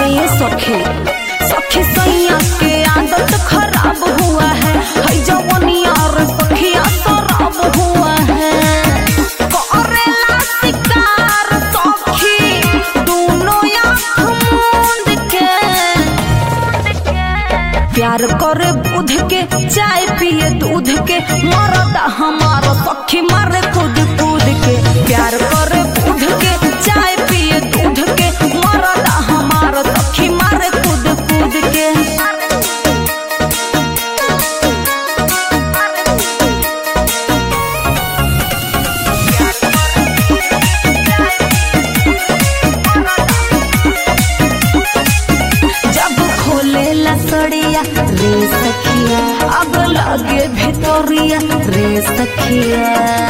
अरे सखी सखी सैया के आदत खराब हुआ है जवानिया रे सखिया शराब हुआ है। करेला शिकार सखी दोनों आँख मूंद के, प्यार करे बुध के चाय पिए दूध के, मरद हमारा सखी मारे कूद कूद के। प्यार करे बुध के चाय पिए दूध के, मरद हमारा सखी मारे कूद कूद के। जब खोलेला सड़िया रे सखिया, अब लगे भितरिया रे सखिया।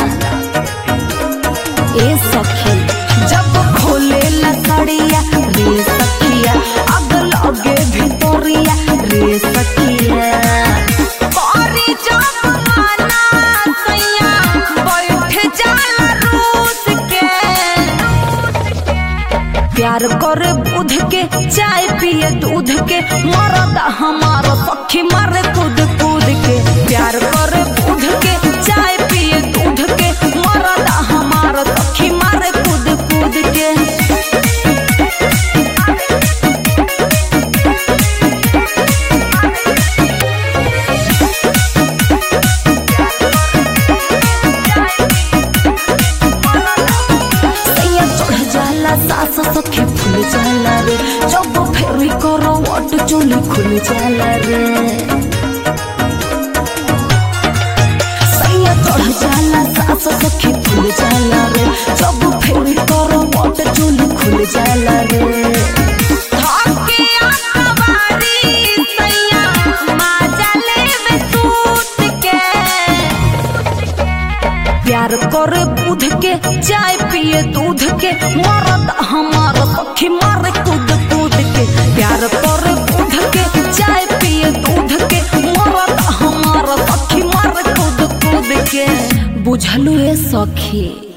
ए सखी जब खोलेला सड़िया रे सखिया, अब लगे भितरिया रे सखिया। करी जब माना सैया बैठ जाला रूस के, प्यार करे बुध के चाय पिए दूध के, मरद हमारा सखी मारे कूद कूद के। प्यार करे बुध के चाय पिए दूध के, मरद हमारा सखी मारे कूद कूद के। सैया चढ़ जाला सास सखी फूल जाला रे, जब फेरी करो वट चोली खुल जाला रे। सैया चढ़ जाला सास सखी फूल जाला रे, जब फेरी करो वट चोली खुल जाला रे। धके आंखवारी सैया माजा लेवे सूत के, प्यार करे बुध के चाय पिए दूध के, मरद हमारा सखी मारे कूद कूद के। प्यार करे बुध के चाय पिए दूध के, मरद हमारा सखी मारे कूद कूद के। बुझलू ए सखी।